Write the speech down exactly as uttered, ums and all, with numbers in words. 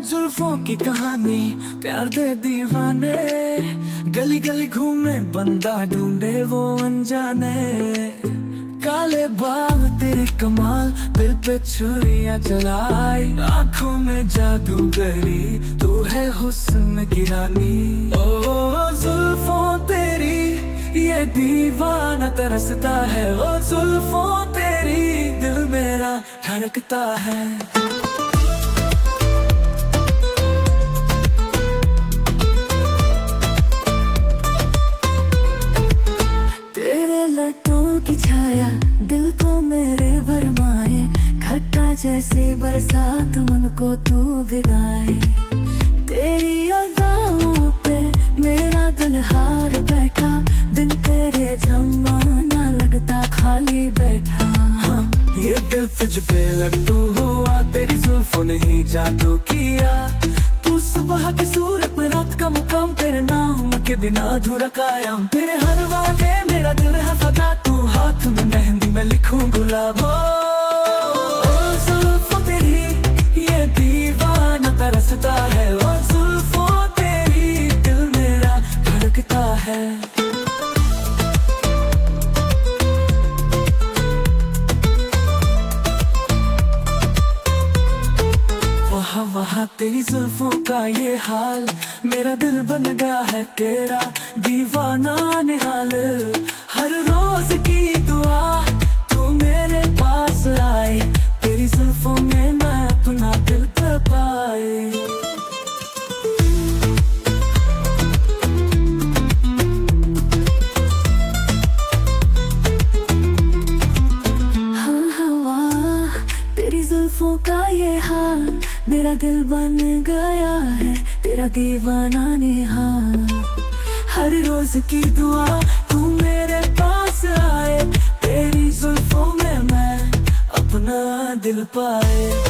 जुल्फों की कहानी प्यार दे दीवाने, गली गली घूमे बंदा ढूंढे वो अनजाने। काले बाल तेरे कमाल, दिल पे छुरियां चलाई, आंखों में जादूगरी, तू है हुस्न की रानी। ओ जुल्फों तेरी ये दीवाना तरसता है, ओ जुल्फों तेरी दिल मेरा धड़कता है। की छाया दिल को मेरे भरमाए, खट्टा जैसे बरसात मन को तू भिगाए। तेरी अदाओं पे मेरा दिल हार बैठा, दिन तेरे जमाना लगता खाली बैठा। हाँ, ये दिल तुझ पे लट्टू हुआ, तेरी जुल्फों ने ही जादू किया। तू सुबह की सूरत में रात का मुकाम, तेरे नाम के बिना अधूरा कायम। तेरे हर वादे मेरा दिल है फदा, तू हाथ में मेहंदी में लिखूं गुलाब। ओ जुल्फों तेरी ये दीवाना तरसता है, ओ जुल्फों तेरी दिल मेरा धड़कता है। वहाँ वहाँ तेरी जुल्फों का ये हाल, मेरा दिल बन गया है तेरा दीवाना निहाल। हर रोज की दुआ तू मेरे पास आए, तेरी जुल्फों में मैं अपना दिल कर पाए। हाँ हवा तेरी जुल्फों का ये हाल, मेरा दिल बन गया है तेरा दीवाना निहाल। हर रोज की दुआ तू मेरे पास आए, तेरी जुल्फों में मैं अपना दिल पाए।